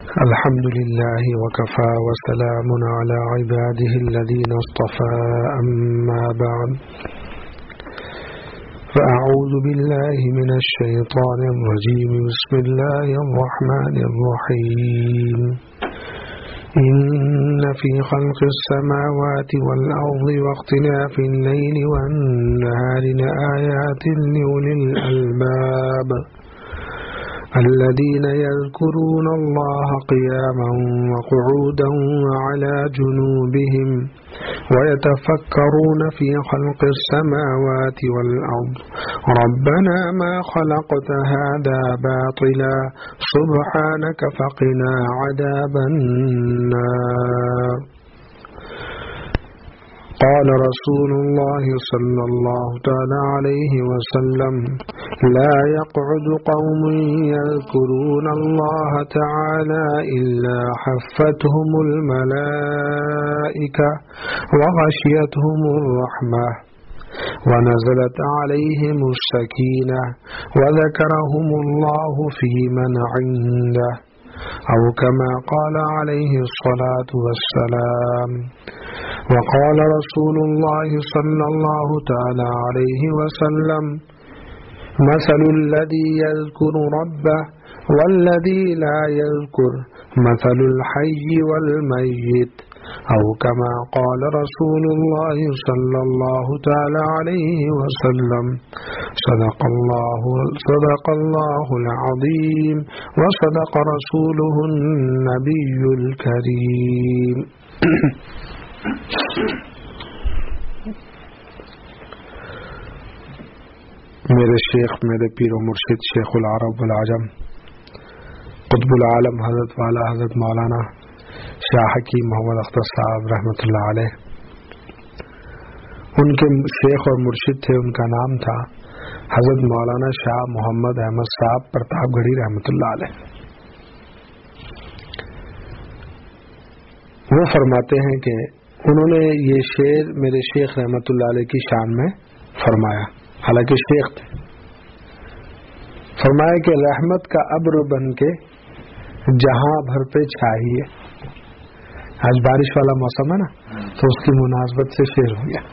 الحمد لله وكفى وسلام على عباده الذين اصطفى أما بعد فأعوذ بالله من الشيطان الرجيم بسم الله الرحمن الرحيم إن في خلق السماوات والأرض واختلاف الليل والنهار لآيات لأولي الألباب الذين يذكرون الله قياما وقعودا وعلى جنوبهم ويتفكرون في خلق السماوات والأرض ربنا ما خلقت هذا باطلا سبحانك فقنا عذاب النار قال رسول الله صلى الله تعالى عليه وسلم لا يقعد قوم يذكرون الله تعالى إلا حفتهم الملائكة وغشيتهم الرحمة ونزلت عليهم السكينة وذكرهم الله في من عنده أو كما قال عليه الصلاة والسلام وقال رسول الله صلى الله تعالى عليه وسلم مثل الذي يذكر ربه والذي لا يذكر مثل الحي والميت أو كما قال رسول الله صلى الله تعالى عليه وسلم صدق الله العظيم وصدق رسوله النبي الكريم میرے شیخ میرے پیر و مرشد شیخ العرب والعجم قطب العالم حضرت والا حضرت مولانا شاہ حکیم محمد اختر صاحب رحمۃ اللہ علیہ، ان کے شیخ اور مرشد تھے، ان کا نام تھا حضرت مولانا شاہ محمد احمد صاحب پرتاپ گڑھی رحمۃ اللہ علیہ۔ وہ فرماتے ہیں کہ انہوں نے یہ شعر میرے شیخ رحمۃ اللہ علیہ کی شان میں فرمایا، حالانکہ شیخ تھے۔ فرمایا کہ رحمت کا ابر بن کے جہاں بھر پہ چھائیے، آج بارش والا موسم ہے نا تو اس کی مناسبت سے شعر ہو گیا،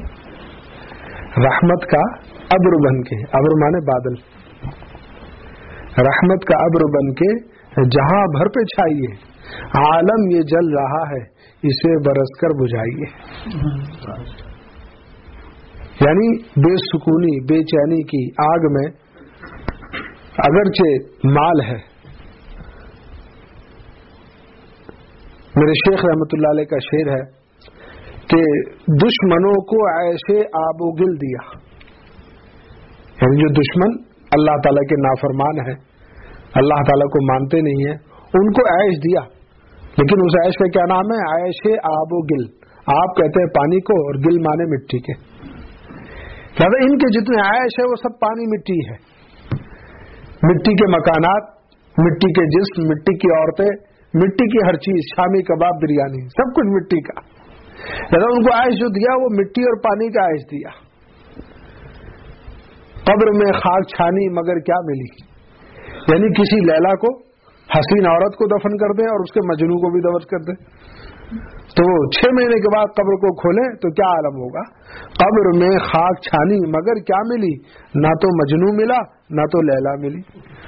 رحمت کا ابر بن کے، ابر مانے بادل، رحمت کا ابر بن کے جہاں بھر پہ چھائیے، عالم یہ جل رہا ہے اسے برس کر بجھائیے۔ یعنی بے سکونی بے چینی کی آگ میں اگرچہ مال ہے، میرے شیخ رحمۃ اللہ علیہ کا شعر ہے کہ دشمنوں کو عیش آب و گل دیا، یعنی جو دشمن اللہ تعالیٰ کے نافرمان ہیں، اللہ تعالیٰ کو مانتے نہیں ہیں، ان کو عیش دیا، لیکن اس عیش کا کیا نام ہے؟ عیش آب و گل۔ آپ کہتے ہیں پانی کو اور گل مانے مٹی کے، لہذا ان کے جتنے عیش ہے وہ سب پانی مٹی ہے، مٹی کے مکانات، مٹی کے جسم، مٹی کی عورتیں، مٹی کی ہر چیز، شامی کباب، بریانی، سب کچھ مٹی کا، لہذا ان کو عیش جو دیا وہ مٹی اور پانی کا عیش دیا۔ قبر میں خاک چھانی مگر کیا ملی، یعنی کسی لیلا کو، حسین عورت کو دفن کر دیں اور اس کے مجنو کو بھی دفن کر دیں تو 6 مہینے کے بعد قبر کو کھولیں تو کیا عالم ہوگا؟ قبر میں خاک چھانی مگر کیا ملی، نہ تو مجنو ملا نہ تو لیلا ملی۔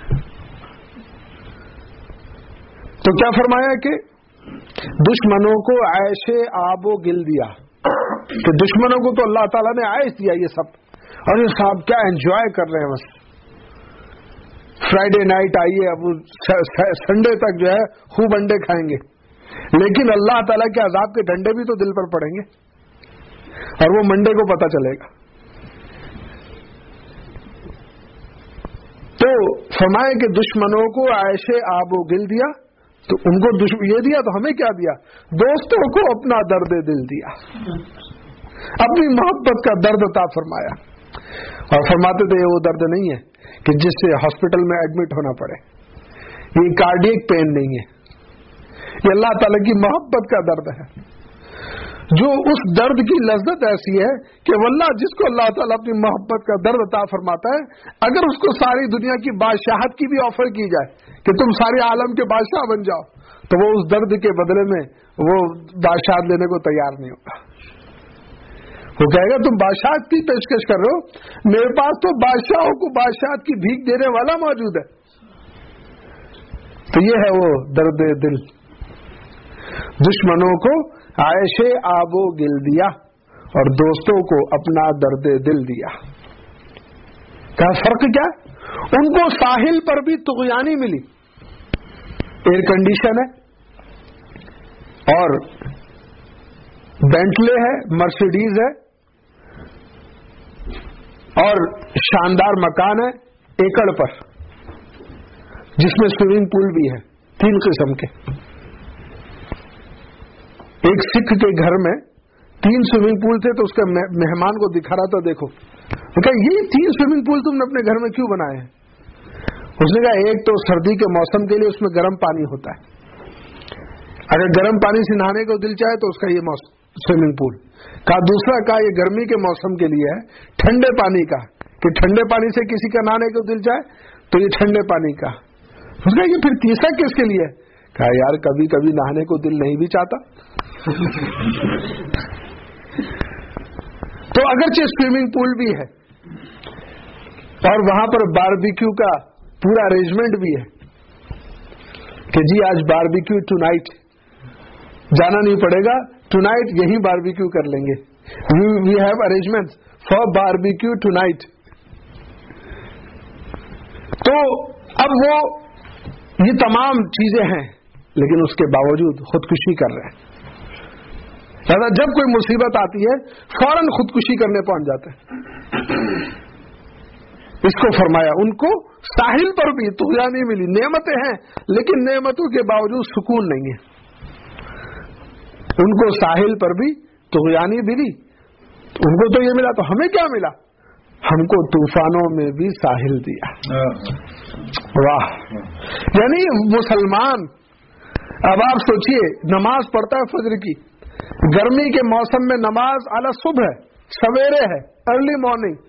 تو کیا فرمایا کہ دشمنوں کو عیش آب و گل دیا، کہ دشمنوں کو تو اللہ تعالیٰ نے عیش دیا یہ سب، اور یہ صاحب کیا انجوائے کر رہے ہیں، بس فرائیڈے نائٹ آئیے، اب سنڈے تک جو ہے خوب انڈے کھائیں گے، لیکن اللہ تعالیٰ کے عذاب کے ڈنڈے بھی تو دل پر پڑیں گے اور وہ منڈے کو پتہ چلے گا۔ تو فرمائے کہ دشمنوں کو عیش آب و گل دیا، تو ان کو یہ دیا تو ہمیں کیا دیا؟ دوستوں کو اپنا درد دل دیا، اپنی محبت کا درد عطا فرمایا۔ اور فرماتے تھے یہ وہ درد نہیں ہے کہ جس سے ہاسپٹل میں ایڈمٹ ہونا پڑے، یہ کارڈیک پین نہیں ہے، یہ اللہ تعالیٰ کی محبت کا درد ہے۔ جو اس درد کی لذت ایسی ہے کہ واللہ جس کو اللہ تعالیٰ اپنی محبت کا درد عطا فرماتا ہے، اگر اس کو ساری دنیا کی بادشاہت کی بھی آفر کی جائے کہ تم سارے عالم کے بادشاہ بن جاؤ، تو وہ اس درد کے بدلے میں وہ بادشاہت لینے کو تیار نہیں ہوگا. وہ کہے گا تم بادشاہت کی پیشکش کر رہے ہو، میرے پاس تو بادشاہوں کو بادشاہت کی بھیک دینے والا موجود ہے. تو یہ ہے وہ درد دل. دشمنوں کو عیش آب و گل دیا اور دوستوں کو اپنا درد دل دیا. کیا فرق کیا؟ ان کو ساحل پر بھی طغیانی ملی، ایئر کنڈیشن ہے اور بینٹلے ہے، مرسیڈیز ہے اور شاندار مکان ہے ایکڑ پر، جس میں سوئمنگ پول بھی ہے 3 قسم کے. ایک سکھ کے گھر میں 3 سوئمنگ پول تھے تو اس کے مہمان کو دکھا رہا تھا، دیکھو کہ یہ 3 سوئمنگ پول تم نے اپنے گھر میں کیوں بنائے ہیں؟ اس نے کہا ایک تو سردی کے موسم کے لیے اس میں گرم پانی ہوتا ہے، اگر گرم پانی سے نہانے کو دل چاہے تو اس کا یہ سوئمنگ پول. کہا دوسرا کہا یہ گرمی کے موسم کے لیے ہے، ٹھنڈے پانی کا، کہ ٹھنڈے پانی سے کسی کا نہانے کو دل چاہے تو یہ ٹھنڈے پانی کا. اس کا یہ پھر تیسرا کس کے لیے ہے؟ کہا یار کبھی کبھی نہانے کو دل نہیں بھی چاہتا. تو اگرچہ سوئمنگ پول بھی ہے اور وہاں پر باربیکیو کا پورا ارینجمنٹ بھی ہے کہ جی آج باربیکیو ٹو نائٹ، جانا نہیں پڑے گا، ٹو نائٹ یہی باربیکیو کر لیں گے، we have arrangement for barbecue tonight. تو اب وہ یہ تمام چیزیں ہیں لیکن اس کے باوجود خودکشی کر رہے ہیں. لہذا جب کوئی مصیبت آتی ہے فوراً خودکشی کرنے پہنچ جاتے ہیں. اس کو فرمایا ان کو ساحل پر بھی طغیانی ملی، نعمتیں ہیں لیکن نعمتوں کے باوجود سکون نہیں ہے. ان کو ساحل پر بھی طغیانی ملی، ان کو تو یہ ملا تو ہمیں کیا ملا؟ ہم کو طوفانوں میں بھی ساحل دیا. واہ! یعنی مسلمان، اب آپ سوچئے نماز پڑھتا ہے فجر کی، گرمی کے موسم میں نماز اعلی صبح ہے، سویرے ہے، ارلی مارننگ.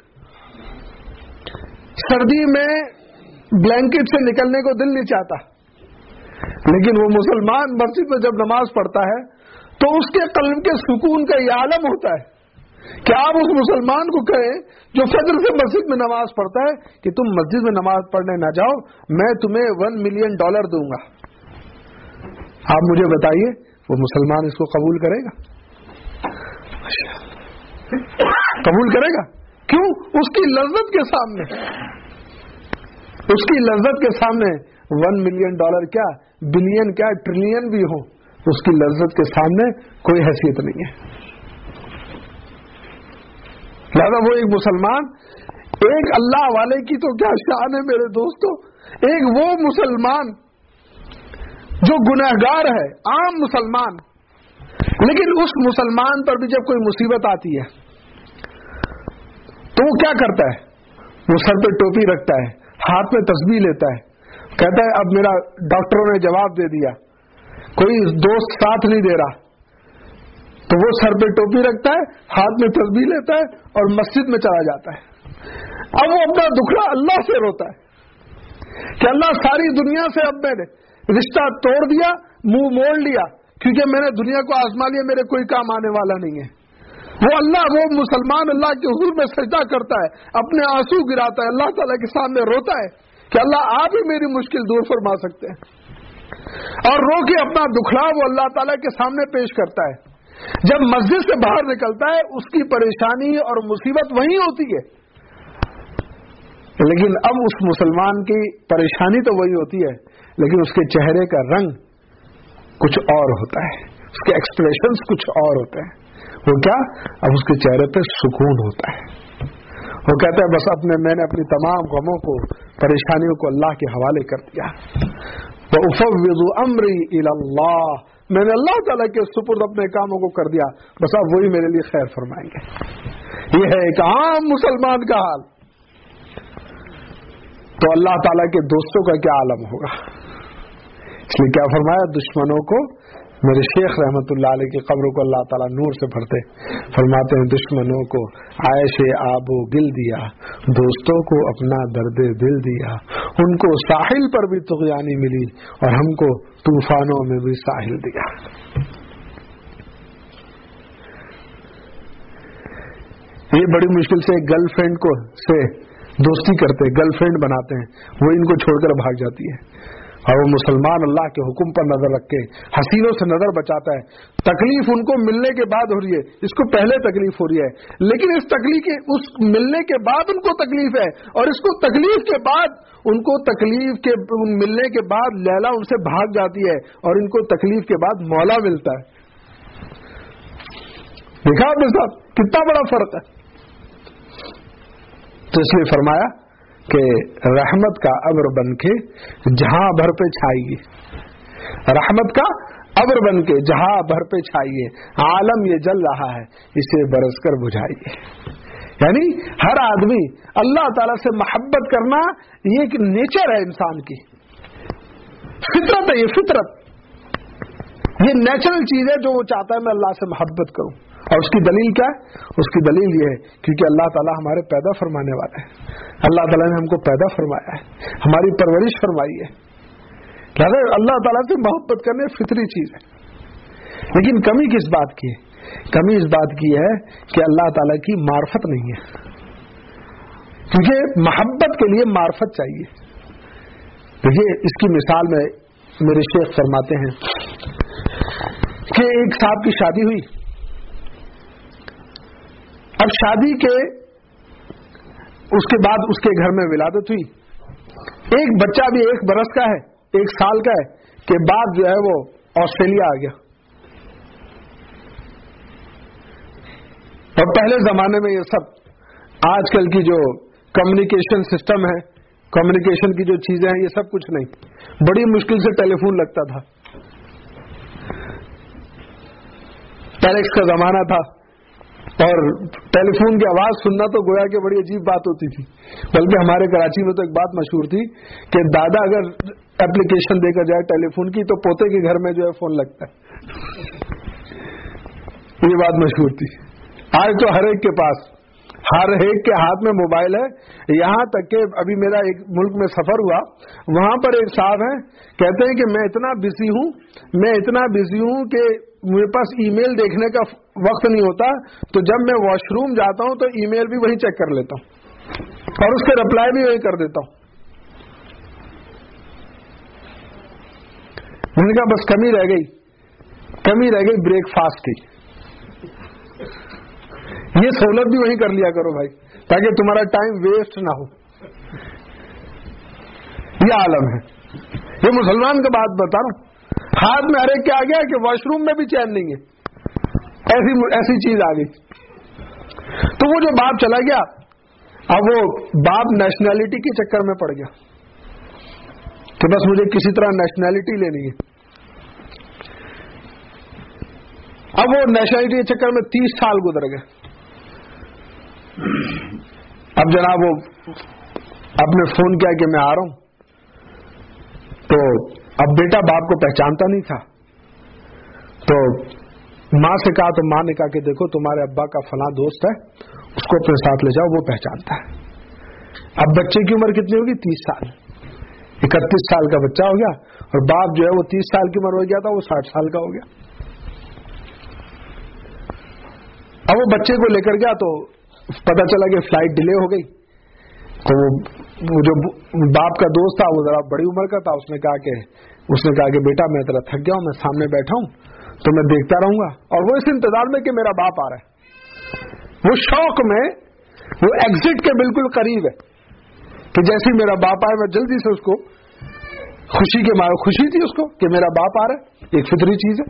سردی میں بلینکٹ سے نکلنے کو دل نہیں چاہتا، لیکن وہ مسلمان مسجد میں جب نماز پڑھتا ہے تو اس کے قلب کے سکون کا یہ عالم ہوتا ہے کہ آپ اس مسلمان کو کہیں جو فجر سے مسجد میں نماز پڑھتا ہے کہ تم مسجد میں نماز پڑھنے نہ جاؤ، میں تمہیں $1 ملین دوں گا. آپ مجھے بتائیے وہ مسلمان اس کو قبول کرے گا؟ قبول کرے گا؟ کیوں؟ اس کی لذت کے سامنے، اس کی لذت کے سامنے $1 ملین کیا، بلین کیا، ٹریلین بھی ہو، اس کی لذت کے سامنے کوئی حیثیت نہیں ہے. لہذا وہ ایک مسلمان، ایک اللہ والے کی تو کیا شان ہے میرے دوستو، ایک وہ مسلمان جو گنہگار ہے، عام مسلمان، لیکن اس مسلمان پر بھی جب کوئی مصیبت آتی ہے تو وہ کیا کرتا ہے؟ وہ سر پہ ٹوپی رکھتا ہے، ہاتھ میں تسبیح لیتا ہے، کہتا ہے اب میرا ڈاکٹروں نے جواب دے دیا، کوئی دوست ساتھ نہیں دے رہا، تو وہ سر پہ ٹوپی رکھتا ہے، ہاتھ میں تسبیح لیتا ہے اور مسجد میں چلا جاتا ہے. اب وہ اپنا دکھڑا اللہ سے روتا ہے کہ اللہ ساری دنیا سے اب میں نے رشتہ توڑ دیا، منہ موڑ لیا، کیونکہ میں نے دنیا کو آزما لیا، میرے کوئی کام آنے والا نہیں ہے. وہ اللہ، وہ مسلمان اللہ کے حضور میں سجدہ کرتا ہے، اپنے آنسو گراتا ہے، اللہ تعالیٰ کے سامنے روتا ہے کہ اللہ آپ ہی میری مشکل دور فرما سکتے ہیں، اور رو کے اپنا دکھڑا وہ اللہ تعالیٰ کے سامنے پیش کرتا ہے. جب مسجد سے باہر نکلتا ہے اس کی پریشانی اور مصیبت وہی ہوتی ہے، لیکن اب اس مسلمان کی پریشانی تو وہی ہوتی ہے لیکن اس کے چہرے کا رنگ کچھ اور ہوتا ہے، اس کے ایکسپریشنز کچھ اور ہوتے ہیں. وہ کیا؟ اب اس کے چہرے پہ سکون ہوتا ہے. وہ کہتا ہے بس میں نے اپنی تمام غموں کو، پریشانیوں کو اللہ کے حوالے کر دیا. وَأُفَوِّضُ أَمْرِي إِلَى اللَّهِ، میں نے اللہ تعالیٰ کے سپرد اپنے کاموں کو کر دیا، بس اب وہی میرے لیے خیر فرمائیں گے. یہ ہے ایک عام مسلمان کا حال. تو اللہ تعالیٰ کے دوستوں کا کیا عالم ہوگا؟ اس لیے کیا فرمایا؟ دشمنوں کو میرے شیخ رحمت اللہ علیہ کی قبروں کو اللہ تعالیٰ نور سے بھرتے، فرماتے ہیں دشمنوں کو عیش آب و گل دیا، دوستوں کو اپنا درد دل دیا، ان کو ساحل پر بھی طغیانی ملی اور ہم کو طوفانوں میں بھی ساحل دیا۔ یہ بڑی مشکل سے گرل فرینڈ کو سے دوستی کرتے، گرل فرینڈ بناتے ہیں، وہ ان کو چھوڑ کر بھاگ جاتی ہے، اور وہ مسلمان اللہ کے حکم پر نظر رکھ کے حسینوں سے نظر بچاتا ہے۔ تکلیف ان کو ملنے کے بعد ہو رہی ہے، اس کو پہلے تکلیف ہو رہی ہے، لیکن اس تکلیف کے اس ملنے کے بعد ان کو تکلیف ہے، اور اس کو تکلیف کے بعد ان کو تکلیف کے ملنے کے بعد لیلا ان سے بھاگ جاتی ہے، اور ان کو تکلیف کے بعد مولا ملتا ہے۔ دیکھا آپ نے صاحب کتنا بڑا فرق ہے۔ تو اس لیے فرمایا کہ رحمت کا ابر بن کے جہاں بھر پہ چھائیے، رحمت کا ابر بن کے جہاں بھر پہ چھائیے، عالم یہ جل رہا ہے اسے برس کر بجھائیے۔ یعنی ہر آدمی اللہ تعالیٰ سے محبت کرنا یہ ایک نیچر ہے، انسان کی فطرت ہے، یہ فطرت، یہ نیچرل چیز ہے جو وہ چاہتا ہے میں اللہ سے محبت کروں۔ اور اس کی دلیل کیا ہے؟ اس کی دلیل یہ ہے کیونکہ اللہ تعالیٰ ہمارے پیدا فرمانے والا ہے، اللہ تعالیٰ نے ہم کو پیدا فرمایا ہے، ہماری پرورش فرمائی ہے، لہذا اللہ تعالیٰ سے محبت کرنے فطری چیز ہے۔ لیکن کمی کس بات کی ہے؟ کمی اس بات کی ہے کہ اللہ تعالیٰ کی معرفت نہیں ہے، کیونکہ محبت کے لیے معرفت چاہیے۔ دیکھیے اس کی مثال میں میرے شیخ فرماتے ہیں کہ ایک صاحب کی شادی ہوئی، اب شادی کے اس کے بعد اس کے گھر میں ولادت ہوئی، ایک بچہ بھی 1 برس کا ہے، 1 سال کا ہے کہ بعد جو ہے وہ آسٹریلیا آ گیا۔ اور پہلے زمانے میں یہ سب آج کل کی جو کمیونیکیشن سسٹم ہے، کمیونیکیشن کی جو چیزیں ہیں، یہ سب کچھ نہیں، بڑی مشکل سے ٹیلی فون لگتا تھا، ٹیلیکس کا زمانہ تھا، اور ٹیلی فون کی آواز سننا تو گویا کہ بڑی عجیب بات ہوتی تھی۔ بلکہ ہمارے کراچی میں تو ایک بات مشہور تھی کہ دادا اگر اپلیکیشن دے کر جائے ٹیلی فون کی تو پوتے کے گھر میں جو ہے فون لگتا ہے، یہ بات مشہور تھی۔ آج تو ہر ایک کے پاس، ہر ایک کے ہاتھ میں موبائل ہے، یہاں تک کہ ابھی میرا ایک ملک میں سفر ہوا، وہاں پر ایک صاحب ہیں کہتے ہیں کہ میں اتنا بزی ہوں کہ میرے پاس ای میل دیکھنے کا وقت نہیں ہوتا، تو جب میں واش روم جاتا ہوں تو ای میل بھی وہیں چیک کر لیتا ہوں اور اس کے رپلائی بھی وہیں کر دیتا ہوں۔ میں نے کہا بس کمی رہ گئی بریک فاسٹ کی، یہ سہولت بھی وہیں کر لیا کرو بھائی، تاکہ تمہارا ٹائم ویسٹ نہ ہو۔ یہ عالم ہے، یہ مسلمان کا بات بتا رہا ہوں، ہاتھ میں ہر ایک کے آ گیا کہ واش روم میں بھی چین نہیں ہے، ایسی چیز آ گئی۔ تو وہ جو باپ چلا گیا، اب وہ باپ نیشنلٹی کے چکر میں پڑ گیا کہ بس مجھے کسی طرح نیشنلٹی لینی ہے۔ اب وہ نیشنلٹی کے چکر میں 30 سال گزر گئے۔ اب جناب وہ آپ نے فون کیا کہ میں آ رہا ہوں، تو اب بیٹا باپ کو پہچانتا نہیں تھا، تو ماں سے کہا تو ماں نے کہا کہ دیکھو تمہارے ابا کا فلاں دوست ہے، اس کو اپنے ساتھ لے جاؤ، وہ پہچانتا ہے۔ اب بچے کی عمر کتنی ہوگی؟ 30 سال، 31 سال کا بچہ ہو گیا، اور باپ جو ہے وہ 30 سال کی عمر ہو گیا تھا، وہ 60 سال کا ہو گیا۔ اب وہ بچے کو لے کر گیا تو پتا چلا کہ فلائٹ ڈیلے ہو گئی، تو وہ جو باپ کا دوست تھا وہ ذرا بڑی عمر کا تھا، اس نے کہا کہ بیٹا میں ذرا تھک گیا ہوں، میں سامنے بیٹھا ہوں تو میں دیکھتا رہوں گا، اور وہ اس انتظار میں کہ میرا باپ آ رہا ہے، وہ شوق میں، وہ ایگزٹ کے بالکل قریب ہے کہ جیسے میرا باپ آئے میں جلدی سے اس کو خوشی کے مارے، خوشی تھی اس کو کہ میرا باپ آ رہا ہے، ایک فطری چیز ہے۔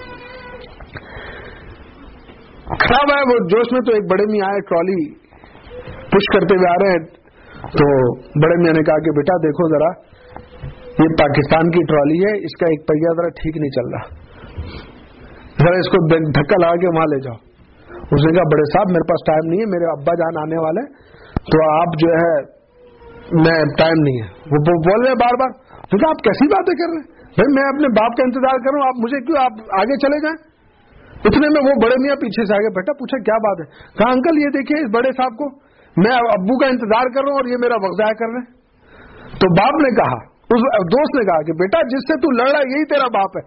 کھڑا ہوا ہے وہ جوش میں، تو ایک بڑے میاں آئے، ٹرالی پش کرتے ہوئے آ رہے ہیں، تو بڑے میاں نے کہا کہ بیٹا دیکھو ذرا، یہ پاکستان کی ٹرالی ہے، اس کا ایک پہیا ذرا ٹھیک نہیں چل رہا، ذرا اس کو دھکا لگا کے وہاں لے جاؤ۔ اس نے کہا بڑے صاحب میرے پاس ٹائم نہیں ہے، میرے ابا جان آنے والے، تو آپ جو ہے میں ٹائم نہیں ہے۔ وہ بول رہے بار بار، تو آپ کیسی باتیں کر رہے ہیں، بھائی میں اپنے باپ کا انتظار کر رہا ہوں، آپ مجھے کیوں آپ آگے چلے جائیں؟ اتنے میں وہ بڑے میاں پیچھے سے آگے، بیٹا پوچھا کیا بات ہے؟ کہا انکل یہ دیکھیے اس بڑے صاحب کو، میں ابو کا انتظار کر رہا ہوں اور یہ میرا وقت ضائع کر رہے ہیں۔ تو باپ نے کہا، اس دوست نے کہا کہ بیٹا جس سے تو لڑ رہا ہے یہی تیرا باپ ہے،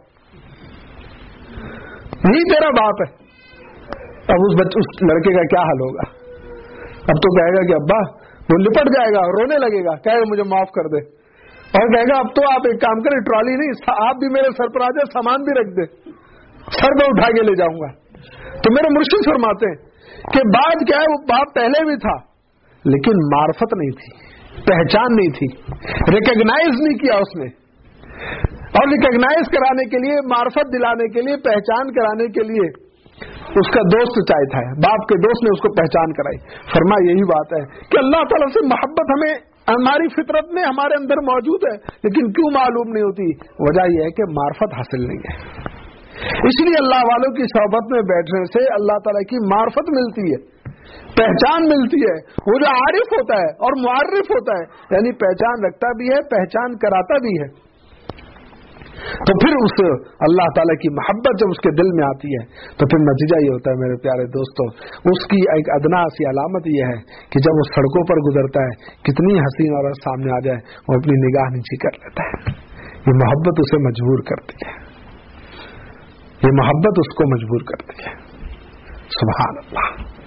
یہی تیرا باپ ہے۔ اب اس لڑکے کا کیا حل ہوگا؟ اب تو کہے گا کہ ابا، وہ لپٹ جائے گا، رونے لگے گا، کہے گا مجھے معاف کر دے، اور کہے گا اب تو آپ ایک کام کریں، ٹرالی نہیں، آپ بھی میرے سر پر آ جائے، سامان بھی رکھ دے، سر پہ اٹھا کے لے جاؤں گا۔ تو میرے مرشد فرماتے ہیں کہ بات کیا ہے، وہ باپ پہلے بھی تھا لیکن معرفت نہیں تھی، پہچان نہیں تھی، ریکگنائز نہیں کیا اس نے، اور ریکگنائز کرانے کے لیے، معرفت دلانے کے لیے، پہچان کرانے کے لیے اس کا دوست چاہیے تھا، باپ کے دوست نے اس کو پہچان کرائی۔ فرمایا یہی بات ہے کہ اللہ تعالیٰ سے محبت ہمیں ہماری فطرت میں ہمارے اندر موجود ہے، لیکن کیوں معلوم نہیں ہوتی؟ وجہ یہ ہے کہ معرفت حاصل نہیں ہے۔ اس لیے اللہ والوں کی صحبت میں بیٹھنے سے اللہ تعالیٰ کی معرفت ملتی ہے، پہچان ملتی ہے۔ وہ جو عارف ہوتا ہے اور معرف ہوتا ہے، یعنی پہچان رکھتا بھی ہے، پہچان کراتا بھی ہے، تو پھر اس اللہ تعالیٰ کی محبت جب اس کے دل میں آتی ہے تو پھر نتیجہ یہ ہوتا ہے میرے پیارے دوستوں، اس کی ایک ادنا سی علامت یہ ہے کہ جب وہ سڑکوں پر گزرتا ہے، کتنی حسین عورت سامنے آ جائے وہ اپنی نگاہ نیچی کر لیتا ہے۔ یہ محبت اسے مجبور کرتی ہے، یہ محبت اس کو مجبور کرتی ہے۔ سبحان اللہ۔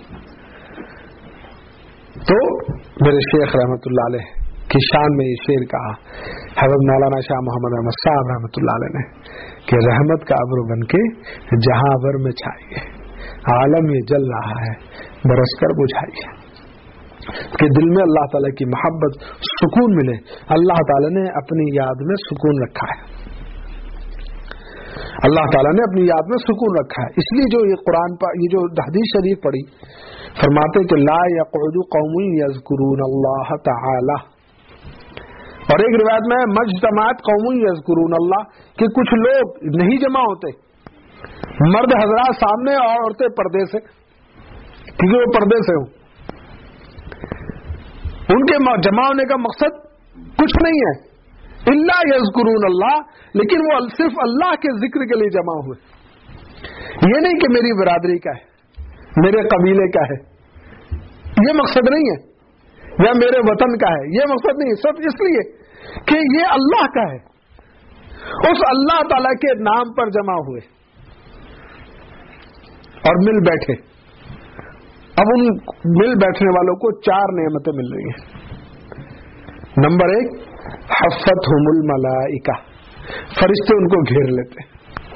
تو میرے شیخ رحمت اللہ علیہ کی شان میں یہ شعر کہا حضرت مولانا شاہ محمد احمد صاحب رحمۃ اللہ علیہ نے کہ رحمت کا ابر بن کے جہاں بھر میں چھائیے، عالم یہ جل رہا ہے برس کر بجھائیے، کہ دل میں اللہ تعالیٰ کی محبت، سکون ملے۔ اللہ تعالیٰ نے اپنی یاد میں سکون رکھا ہے، اللہ تعالیٰ نے اپنی یاد میں سکون رکھا ہے۔ اس لیے جو یہ قرآن پر یہ جو حدیث شریف پڑھی، فرماتے کہ لا یقعد قوم یذکرون اللہ تعالی، اور ایک روایت میں مجتمعات قوم یذکرون اللہ، کہ کچھ لوگ نہیں جمع ہوتے، مرد حضرات سامنے اور عورتیں پردے سے، کیونکہ وہ پردے سے ہوں، ان کے جمع ہونے کا مقصد کچھ نہیں ہے الا یذکرون اللہ، لیکن وہ صرف اللہ کے ذکر کے لیے جمع ہوئے، یہ نہیں کہ میری برادری کا ہے، میرے قبیلے کا ہے، یہ مقصد نہیں ہے، یا میرے وطن کا ہے، یہ مقصد نہیں ہے، صرف اس لیے کہ یہ اللہ کا ہے، اس اللہ تعالی کے نام پر جمع ہوئے اور مل بیٹھے۔ اب ان مل بیٹھنے والوں کو 4 نعمتیں مل رہی ہیں۔ نمبر 1، حفتہم الملائکہ، فرشتے ان کو گھیر لیتے۔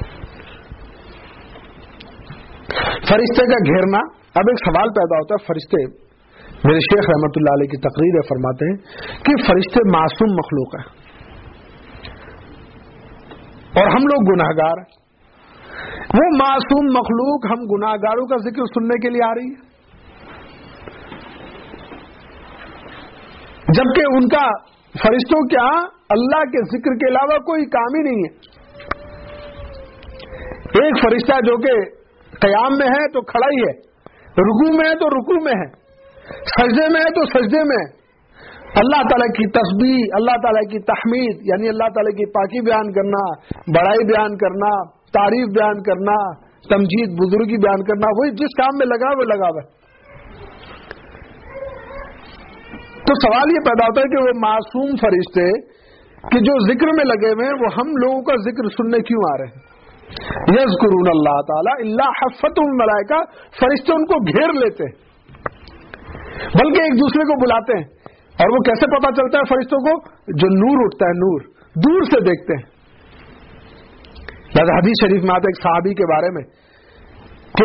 فرشتے کا گھیرنا، اب ایک سوال پیدا ہوتا ہے، فرشتے، میرے شیخ رحمت اللہ علیہ کی تقریر ہے، فرماتے ہیں کہ فرشتے معصوم مخلوق ہیں اور ہم لوگ گناہگار ہیں، وہ معصوم مخلوق ہم گناہگاروں کا ذکر سننے کے لیے آ رہی ہے، جبکہ ان کا فرشتوں کے ہاں اللہ کے ذکر کے علاوہ کوئی کام ہی نہیں ہے۔ ایک فرشتہ جو کہ قیام میں ہے تو کھڑا ہی ہے، رکوع میں ہے تو رکوع میں ہے، سجدے میں ہے تو سجدے میں، اللہ تعالیٰ کی تسبیح، اللہ تعالیٰ کی تحمید، یعنی اللہ تعالیٰ کی پاکی بیان کرنا، بڑائی بیان کرنا، تعریف بیان کرنا، تمجید، بزرگی بیان کرنا، وہی جس کام میں لگا وہ لگا ہوا ہے۔ تو سوال یہ پیدا ہوتا ہے کہ وہ معصوم فرشتے کہ جو ذکر میں لگے ہوئے ہیں وہ ہم لوگوں کا ذکر سننے کیوں آ رہے ہیں؟ یذکرون اللہ تعالیٰ الا حفتہم الملائکہ، فرشتے ان کو گھیر لیتے ہیں، بلکہ ایک دوسرے کو بلاتے ہیں۔ اور وہ کیسے پتا چلتا ہے فرشتوں کو؟ جو نور اٹھتا ہے، نور دور سے دیکھتے ہیں۔ لہذا حدیث شریف میں آتا ہے ایک صحابی کے بارے میں کہ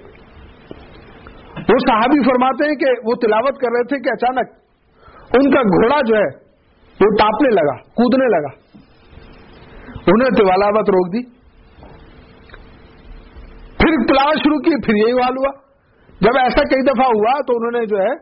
وہ صحابی فرماتے ہیں کہ وہ تلاوت کر رہے تھے کہ اچانک ان کا گھوڑا جو ہے وہ ٹاپنے لگا، کودنے لگا، انہیں تلاوت روک دی، پھر تلاوت شروع کی، پھر یہی حال ہوا۔ جب ایسا کئی دفعہ ہوا تو انہوں نے جو ہے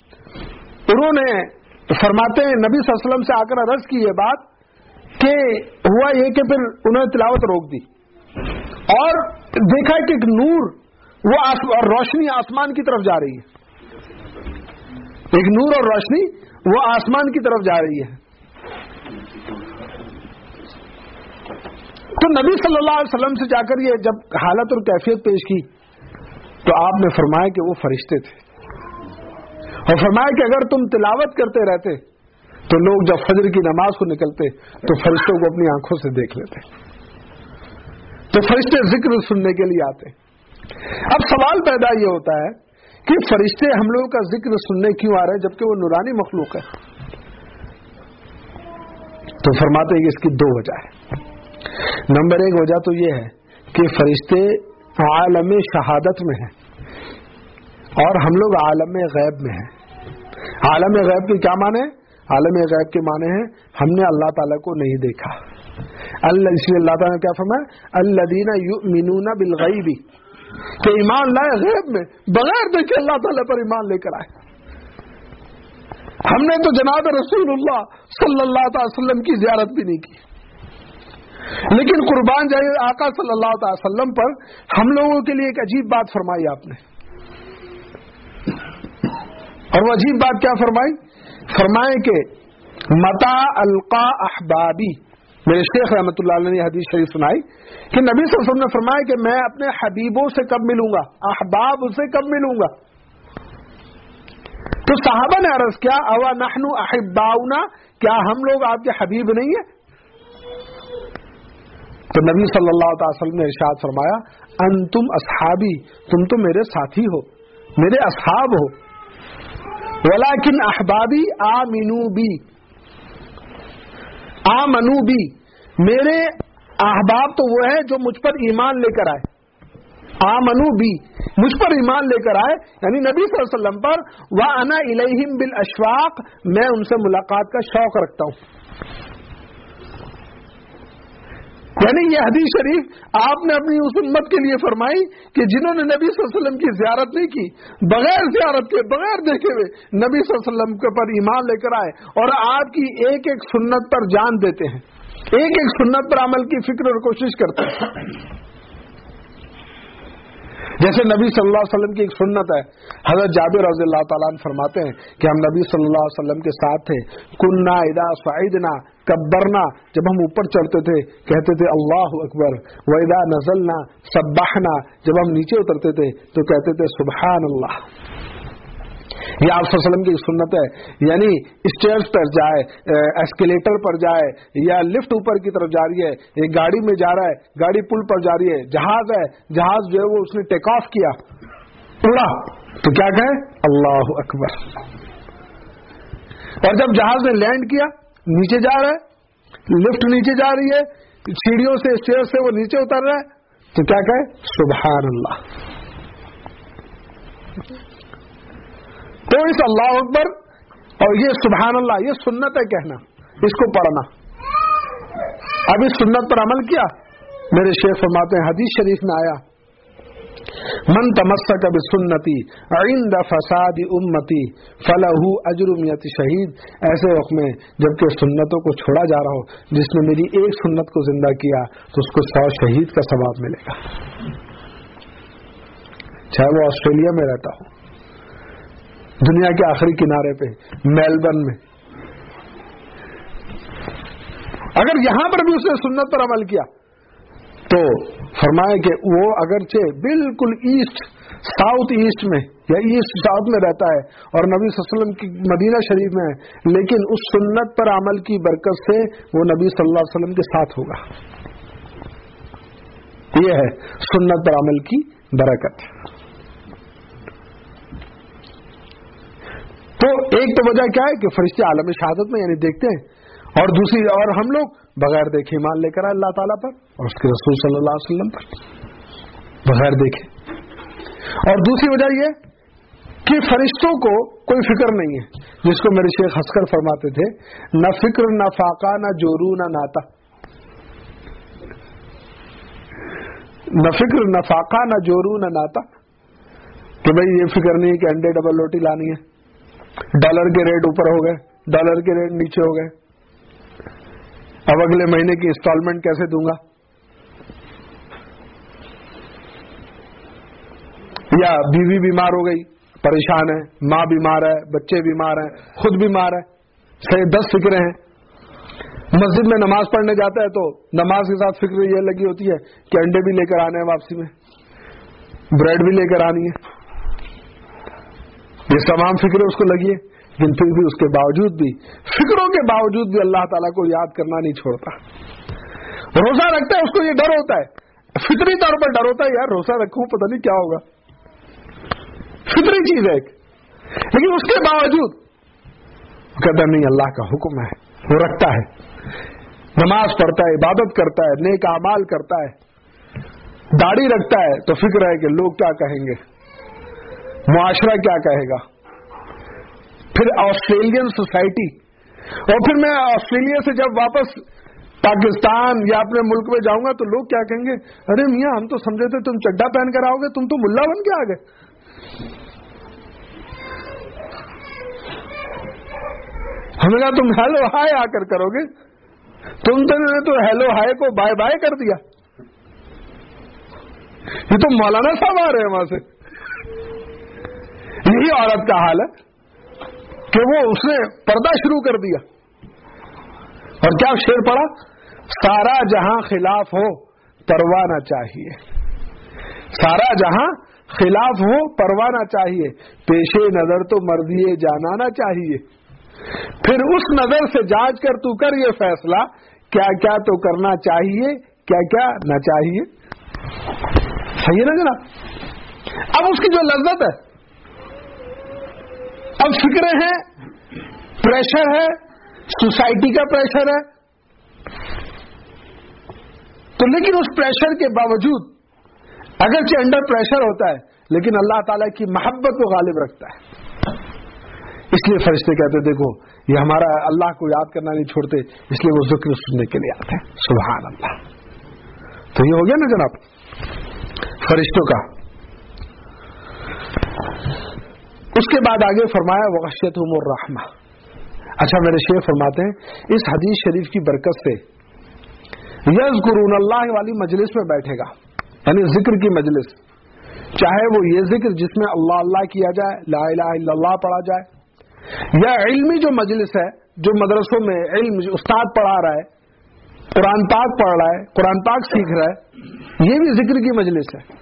فرماتے ہیں نبی صلی اللہ علیہ وسلم سے آ کر عرض کی یہ بات کہ ہوا یہ کہ پھر انہوں نے تلاوت روک دی اور دیکھا کہ ایک نور وہ اور روشنی آسمان کی طرف جا رہی ہے، ایک نور اور روشنی وہ آسمان کی طرف جا رہی ہے۔ تو نبی صلی اللہ علیہ وسلم سے جا کر یہ جب حالت اور کیفیت پیش کی تو آپ نے فرمایا کہ وہ فرشتے تھے، اور فرمایا کہ اگر تم تلاوت کرتے رہتے تو لوگ جب فجر کی نماز کو نکلتے تو فرشتوں کو اپنی آنکھوں سے دیکھ لیتے، تو فرشتے ذکر سننے کے لیے آتے۔ اب سوال پیدا یہ ہوتا ہے کہ فرشتے ہم لوگوں کا ذکر سننے کیوں آ رہے ہیں جبکہ وہ نورانی مخلوق ہے؟ تو فرماتے ہیں کہ اس کی دو وجہ ہے۔ نمبر ایک وجہ تو یہ ہے کہ فرشتے عالم شہادت میں ہیں اور ہم لوگ عالم غیب میں ہیں۔ عالم غیب کے کیا معنی ہے؟ عالم غیب کے معنی ہیں ہم نے اللہ تعالیٰ کو نہیں دیکھا، اس لیے اللہ تعالیٰ نے کیا فرمایا؟ الذین یؤمنون بالغیب، کہ ایمان لائے غیب میں، بغیر دیکھے اللہ تعالیٰ پر ایمان لے کر آئے۔ ہم نے تو جناب رسول اللہ صلی اللہ تعالی وسلم کی زیارت بھی نہیں کی، لیکن قربان جائے آقا صلی اللہ تعالی وسلم پر ہم لوگوں کے لیے ایک عجیب بات فرمائی آپ نے، اور وہ عجیب بات کیا فرمائی؟ فرمائے کہ متا القا احبابی، میرے شیخ رحمۃ اللہ علیہ نے حدیث شریف سنائی کہ نبی صلی اللہ علیہ وسلم نے فرمایا کہ میں اپنے حبیبوں سے کب ملوں گا، احباب سے کب ملوں گا؟ تو صحابہ نے عرض کیا اوا نحن احباؤنا، کیا ہم لوگ آپ کے حبیب نہیں ہیں؟ تو نبی صلی اللہ تعالی وسلم نے ارشاد فرمایا انتم اصحابی، تم تو میرے ساتھی ہو، میرے اصحاب ہو، ولیکن احبابی آمنو بی، آمنو بی، میرے احباب تو وہ ہیں جو مجھ پر ایمان لے کر آئے، آمنو بی، مجھ پر ایمان لے کر آئے، یعنی نبی صلی اللہ علیہ وسلم پر، وَأَنَا إِلَيْهِمْ بِالْأَشْوَاقِ، میں ان سے ملاقات کا شوق رکھتا ہوں۔ یعنی یہ حدیث شریف آپ نے اپنی اس امت کے لیے فرمائی کہ جنہوں نے نبی صلی اللہ علیہ وسلم کی زیارت نہیں کی، بغیر زیارت کے، بغیر دیکھے ہوئے نبی صلی اللہ علیہ وسلم کے پر ایمان لے کر آئے اور آپ کی ایک ایک سنت پر جان دیتے ہیں، ایک ایک سنت پر عمل کی فکر اور کوشش کرتے ہیں۔ جیسے نبی صلی اللہ علیہ وسلم کی ایک سنت ہے، حضرت جابر رضی اللہ تعالیٰ عنہ فرماتے ہیں کہ ہم نبی صلی اللہ علیہ وسلم کے ساتھ تھے، کننا اذا صعدنا کبرنا، جب ہم اوپر چڑھتے تھے کہتے تھے اللہ اکبر، واذا نزلنا سبحنا، جب ہم نیچے اترتے تھے تو کہتے تھے سبحان اللہ۔ یہ آپ صلی اللہ علیہ وسلم کی سنت ہے، یعنی اسٹیئرز پر جائے، ایسکیلیٹر پر جائے، یا لفٹ اوپر کی طرف جا رہی ہے، ایک گاڑی میں جا رہا ہے، گاڑی پل پر جا رہی ہے، جہاز ہے، جہاز جو ہے وہ اس نے ٹیک آف کیا، اڑا، تو کیا کہے؟ اللہ اکبر۔ اور جب جہاز نے لینڈ کیا، نیچے جا رہا ہے، لفٹ نیچے جا رہی ہے، سیڑھیوں سے اسٹیئر سے وہ نیچے اتر رہا ہے، تو کیا کہے؟ سبحان اللہ۔ تو اس اللہ اکبر اور یہ سبحان اللہ، یہ سنت ہے کہنا، اس کو پڑھنا۔ اب اس سنت پر عمل کیا، میرے شیخ فرماتے ہیں حدیث شریف میں آیا من تمسک بسنتی عند فساد امتی فلہ اجر مئۃ شہید، ایسے وقت میں جبکہ سنتوں کو چھوڑا جا رہا ہو، جس نے میری ایک سنت کو زندہ کیا تو اس کو 100 شہید کا ثواب ملے گا، چاہے وہ آسٹریلیا میں رہتا ہو، دنیا کے آخری کنارے پہ، میلبرن میں، اگر یہاں پر بھی اس نے سنت پر عمل کیا تو فرمائے کہ وہ اگرچہ بالکل ایسٹ ساؤتھ ایسٹ میں یا ایسٹ ساؤتھ میں رہتا ہے اور نبی صلی اللہ علیہ وسلم کی مدینہ شریف میں ہے، لیکن اس سنت پر عمل کی برکت سے وہ نبی صلی اللہ علیہ وسلم کے ساتھ ہوگا۔ یہ ہے سنت پر عمل کی برکت۔ تو ایک تو وجہ کیا ہے کہ فرشتے عالم شہادت میں یعنی دیکھتے ہیں، اور دوسری، اور ہم لوگ بغیر دیکھے ایمان لے کر آئے اللہ تعالیٰ پر اور اس کے رسول صلی اللہ علیہ وسلم پر بغیر دیکھے۔ اور دوسری وجہ یہ کہ فرشتوں کو کوئی فکر نہیں ہے، جس کو میرے شیخ ہنس کر فرماتے تھے نہ فکر نہ فاقہ نہ جورو نہ ناتا، نہ فکر نہ فاقہ نہ جورو نہ ناتا، کہ بھئی یہ فکر نہیں کہ انڈے ڈبل روٹی لانی ہے، ڈالر کے ریٹ اوپر ہو گئے، ڈالر کے ریٹ نیچے ہو گئے، اب اگلے مہینے کی انسٹالمنٹ کیسے دوں گا، یا بیوی بیمار ہو گئی پریشان ہے، ماں بیمار ہے، بچے بیمار ہیں، خود بیمار ہے، 10 فکریں ہیں۔ مسجد میں نماز پڑھنے جاتا ہے تو نماز کے ساتھ فکر یہ لگی ہوتی ہے کہ انڈے بھی لے کر آنے ہیں واپسی میں, بریڈ بھی لے کر آنی ہے, یہ تمام فکریں اس کو لگی ہے. لیکن پھر بھی اس کے باوجود بھی, فکروں کے باوجود بھی اللہ تعالیٰ کو یاد کرنا نہیں چھوڑتا. روزہ رکھتا ہے, اس کو یہ ڈر ہوتا ہے, فطری طور پر ڈر ہوتا ہے, یار روزہ رکھوں پتہ نہیں کیا ہوگا, فطری چیز ہے ایک. لیکن اس کے باوجود کہتا نہیں, اللہ کا حکم ہے, وہ رکھتا ہے, نماز پڑھتا ہے, عبادت کرتا ہے, نیک اعمال کرتا ہے, داڑھی رکھتا ہے, تو فکر ہے کہ لوگ کیا کہیں گے, معاشرہ کیا کہے گا. پھر آسٹریلین سوسائٹی, اور پھر میں آسٹریلیا سے جب واپس پاکستان یا اپنے ملک میں جاؤں گا تو لوگ کیا کہیں گے, ارے میاں ہم تو سمجھے تھے تم چڈا پہن کر آؤ گے, تم تو ملا بن کے آ گئے. ہمیں کہا تم ہیلو ہائے آ کر کرو گے, تم تو ہیلو ہائے کو بائے بائے کر دیا. یہ تو مولانا صاحب آ رہے ہیں وہاں سے. یہی عورت کا حال ہے کہ وہ اس نے پردہ شروع کر دیا, اور کیا شعر پڑا, سارا جہاں خلاف ہو پرواہ نہ چاہیے, سارا جہاں خلاف ہو پرواہ نہ چاہیے, پیش نظر تو مرضی جانا نہ چاہیے. پھر اس نظر سے جانچ کر تو کر یہ فیصلہ, کیا کیا تو کرنا چاہیے, کیا کیا نہ چاہیے. صحیح ہے نا جناب. اب اس کی جو لذت ہے, اب فکریں ہیں, پریشر ہے, سوسائٹی کا پریشر ہے, تو لیکن اس پریشر کے باوجود اگرچہ انڈر پریشر ہوتا ہے, لیکن اللہ تعالیٰ کی محبت کو غالب رکھتا ہے. اس لیے فرشتے کہتے دیکھو یہ ہمارا اللہ کو یاد کرنا نہیں چھوڑتے, اس لیے وہ ذکر سننے کے لیے آتے ہیں. سبحان اللہ. تو یہ ہو گیا نا جناب فرشتوں کا. اس کے بعد آگے فرمایا وغشیتہم الرحمہ. اچھا میرے شیخ فرماتے ہیں اس حدیث شریف کی برکت سے یذکرون اللہ والی مجلس میں بیٹھے گا, یعنی ذکر کی مجلس, چاہے وہ یہ ذکر جس میں اللہ اللہ کیا جائے, لا الہ الا اللہ پڑھا جائے, یا علمی جو مجلس ہے, جو مدرسوں میں علم استاد پڑھا رہا ہے, قرآن پاک پڑھ رہا ہے, قرآن پاک سیکھ رہا ہے, یہ بھی ذکر کی مجلس ہے.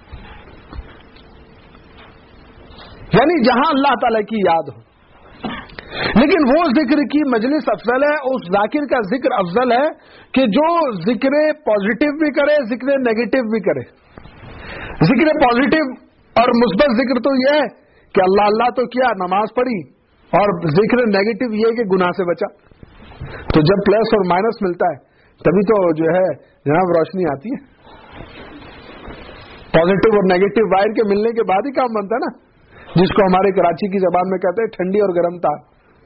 یعنی جہاں اللہ تعالیٰ کی یاد ہو. لیکن وہ ذکر کی مجلس افضل ہے, اس ذاکر کا ذکر افضل ہے کہ جو ذکر پازیٹیو بھی کرے, ذکر نیگیٹو بھی کرے. ذکر پازیٹیو اور مثبت ذکر تو یہ ہے کہ اللہ اللہ تو کیا, نماز پڑھی, اور ذکر نیگیٹو یہ کہ گناہ سے بچا. تو جب پلس اور مائنس ملتا ہے تبھی تو جو ہے جناب روشنی آتی ہے. پازیٹیو اور نیگیٹو وائر کے ملنے کے بعد ہی کام بنتا ہے نا, جس کو ہمارے کراچی کی زبان میں کہتے ہیں ٹھنڈی اور گرم تار.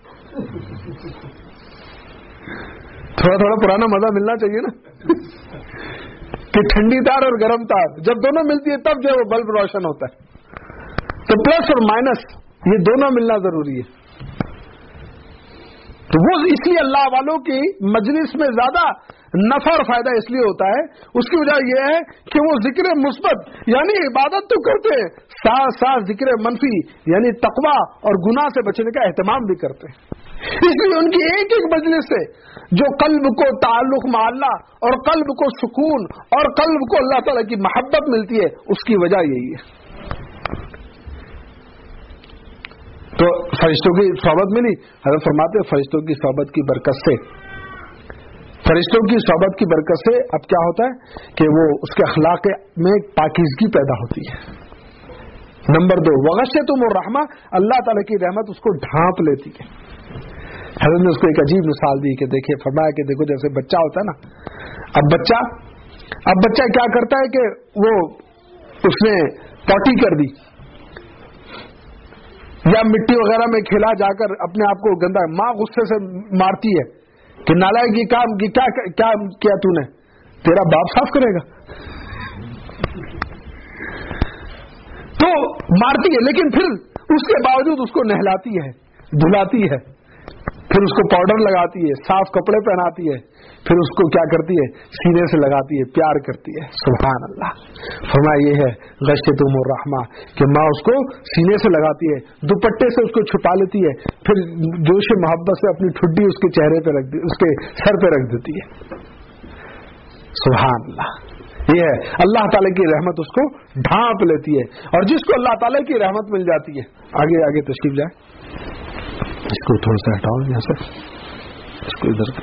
تھوڑا تھوڑا پرانا مزہ ملنا چاہیے نا کہ ٹھنڈی تار اور گرم تار جب دونوں ملتی ہے تب جو ہے وہ بلب روشن ہوتا ہے. تو پلس اور مائنس یہ دونوں ملنا ضروری ہے. تو وہ اس لیے اللہ والوں کی مجلس میں زیادہ نفع اور فائدہ اس لیے ہوتا ہے, اس کی وجہ یہ ہے کہ وہ ذکر مثبت یعنی عبادت تو کرتے ہیں, ساتھ ساتھ ذکر منفی یعنی تقوی اور گناہ سے بچنے کا اہتمام بھی کرتے ہیں. اس لیے ان کی ایک ایک مجلس سے جو قلب کو تعلق مع اللہ اور قلب کو سکون اور قلب کو اللہ تعالیٰ کی محبت ملتی ہے, اس کی وجہ یہی ہے. تو فرشتوں کی صحبت ملی, حضرت فرماتے ہیں فرشتوں کی صحبت کی برکت سے, فرشتوں کی صحبت کی برکت سے اب کیا ہوتا ہے کہ وہ اس کے اخلاق میں پاکیزگی پیدا ہوتی ہے. نمبر 2 وغشیتہم الرحمہ, اللہ تعالیٰ کی رحمت اس کو ڈھانپ لیتی ہے. حضرت نے اس کو ایک عجیب مثال دی کہ دیکھیے, فرمایا کہ دیکھو جیسے بچہ ہوتا ہے نا, اب بچہ کیا کرتا ہے کہ وہ اس نے پوٹی کر دی یا مٹی وغیرہ میں کھیلا جا کر اپنے آپ کو گندا, ماں غصے سے مارتی ہے کہ نالائق یہ کام کیا کیا تو نے, تیرا باپ صاف کرے گا. تو مارتی ہے, لیکن پھر اس کے باوجود اس کو نہلاتی ہے, دھلاتی ہے, پھر اس کو پاؤڈر لگاتی ہے، صاف کپڑے پہناتی ہے، پھر اس کو کیا کرتی ہے، سینے سے لگاتی ہے، پیار کرتی ہے. سبحان اللہ. فرمایا یہ ہے غشیتہم الرحمہ کہ ماں اس کو سینے سے لگاتی ہے، دوپٹے سے اس کو چھپا لیتی ہے، پھر جوش محبت سے اپنی ٹھڈی اس کے چہرے پہ رکھ اس کے سر پہ رکھ دیتی ہے. سبحان اللہ. یہ ہے اللہ تعالیٰ کی رحمت اس کو ڈھانپ لیتی ہے. اور جس کو اللہ تعالیٰ کی رحمت مل جاتی ہے، آگے آگے تشریف جائے، اس کو تھوڑا سا ہٹاؤ یہاں سے، اس کو ادھر.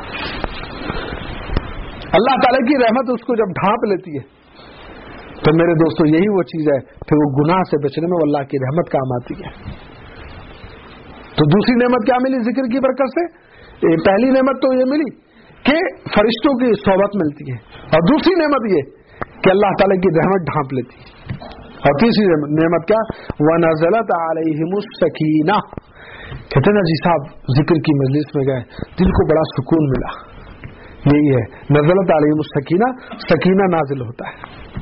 اللہ تعالیٰ کی رحمت اس کو جب ڈھانپ لیتی ہے تو میرے دوستو یہی وہ چیز ہے، پھر وہ گناہ سے بچنے میں وہ اللہ کی رحمت کام آتی ہے. تو دوسری نعمت کیا ملی ذکر کی برکت سے؟ پہلی نعمت تو یہ ملی کہ فرشتوں کی صحبت ملتی ہے، اور دوسری نعمت یہ کہ اللہ تعالیٰ کی رحمت ڈھانپ لیتی ہے. اور تیسری نعمت کیا؟ وَنَزَلَتْ عَلَيْهِمُ السَّكِينَةُ. کہتے ہیں نا جی صاحب ذکر کی مجلس میں گئے، دل کو بڑا سکون ملا. یہی ہے نزلت علیہم السکینہ، سکینہ نازل ہوتا ہے.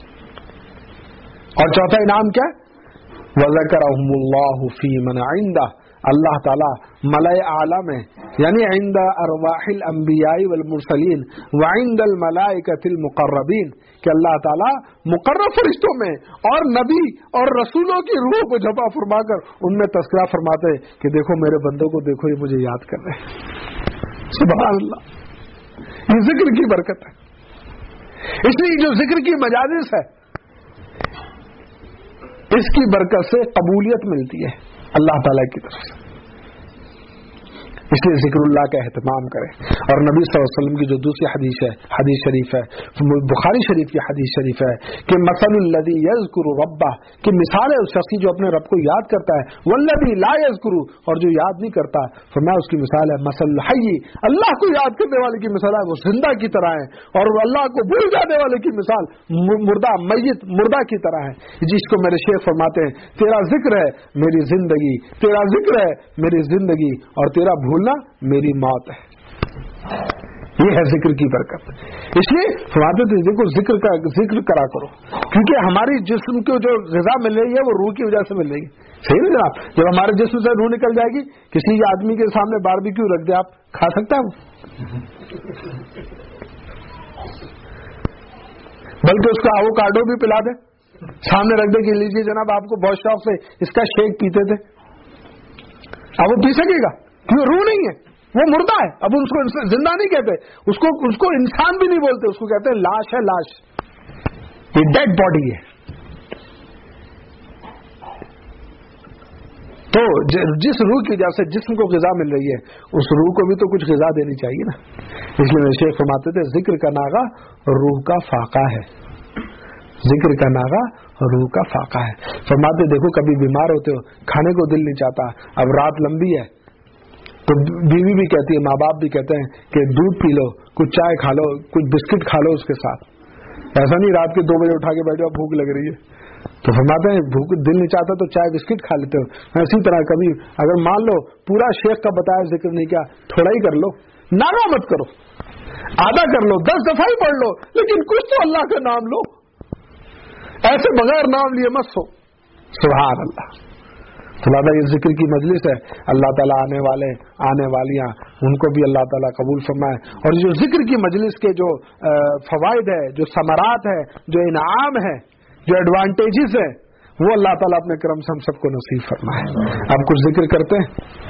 اور چوتھا انعام کیا؟ وَذَكَرَهُمُ اللَّهُ فِي مَنْ عِنْدَهُ. اللہ تعالیٰ ملائے اعلیٰ میں، یعنی عند ارواح الانبیاء والمرسلین وعند الملائکۃ المقربین، کہ اللہ تعالیٰ مقرب فرشتوں میں اور نبی اور رسولوں کی روحوں کو جمع فرما کر ان میں تذکرہ فرماتے ہیں کہ دیکھو میرے بندوں کو، دیکھو یہ مجھے یاد کر رہے ہیں. سبحان اللہ. یہ ذکر کی برکت ہے. اس لیے جو ذکر کی مجالس ہے اس کی برکت سے قبولیت ملتی ہے اللہ تعالیٰ کی طرف سے. اس لیے ذکر اللہ کا اہتمام کریں. اور نبی صلی اللہ علیہ وسلم کی جو دوسری حدیث ہے، حدیث شریف ہے، بخاری شریف کی حدیث شریف ہے کہ مثل الذی یذکر ربہ، کہ مثال ہے اس شخص کی جو اپنے رب کو یاد کرتا ہے، والذی لا یذکر، اور جو یاد نہیں کرتا، فرمایا اس کی مثال ہے مثل الحی، اللہ کو یاد کرنے والے کی مثال ہے وہ زندہ کی طرح ہے، اور اللہ کو بھول جانے والے کی مثال مردہ، میت مردہ کی طرح ہے. جس کو میرے شیخ فرماتے ہیں تیرا ذکر ہے میری زندگی، تیرا ذکر ہے میری زندگی، اور تیرا بھولنا میری موت ہے. یہ ہے ذکر کی برکت. اس لیے فرماتے تھے دیکھو ذکر کرا کرو، کیونکہ ہماری جسم کو جو غذا مل رہی ہے وہ روح کی وجہ سے مل رہی ہے. صحیح نا جناب؟ جب ہمارے جسم سے روح نکل جائے گی، کسی آدمی کے سامنے باربیکیو رکھ دے، آپ کھا سکتا ہے وہ؟ بلکہ اس کا ایووکاڈو بھی پلا دے، سامنے رکھ دے کہ لیجیے جناب، آپ کو بہت شوق سے اس کا شیک پیتے تھے، اب وہ پی سکے گا؟ کیوں؟ روح نہیں ہے، وہ مردہ ہے. اب اس کو زندہ نہیں کہتے، اس کو انسان بھی نہیں بولتے، اس کو کہتے ہیں لاش ہے، لاش، یہ ڈیڈ باڈی ہے. تو جس روح کی وجہ سے جسم کو غذا مل رہی ہے، اس روح کو بھی تو کچھ غذا دینی چاہیے نا. اس لیے میرے شیخ فرماتے تھے ذکر کا ناغہ روح کا فاقہ ہے، ذکر کا ناغہ روح کا فاقہ ہے. فرماتے دیکھو کبھی بیمار ہوتے ہو، کھانے کو دل نہیں چاہتا، اب رات لمبی ہے تو بیوی بھی کہتی ہے، ماں باپ بھی کہتے ہیں کہ دودھ پی لو، کچھ چائے کھا لو، کچھ بسکٹ کھا لو اس کے ساتھ. ایسا نہیں رات کے 2 بجے اٹھا کے بیٹھو بھوک لگ رہی ہے تو فرماتے ہیں بھوک دل نہیں چاہتا تو چائے بسکٹ کھا لیتے ہو. اسی طرح کبھی اگر مان لو پورا شیخ کا بتایا ذکر نہیں کیا، تھوڑا ہی کر لو، ناغہ مت کرو، آدھا کر لو، 10 دفعہ ہی پڑھ لو، لیکن کچھ تو اللہ کا نام لو. ایسے بغیر نام لیے مت سو. سبحان اللہ. تو لہٰذا یہ ذکر کی مجلس ہے، اللہ تعالیٰ آنے والیاں ان کو بھی اللہ تعالیٰ قبول فرمائے. اور جو ذکر کی مجلس کے جو فوائد ہے، جو ثمرات ہے، جو انعام ہے، جو ایڈوانٹیجز ہیں، وہ اللہ تعالیٰ اپنے کرم سے ہم سب کو نصیب فرمائے. اب کچھ ذکر کرتے ہیں.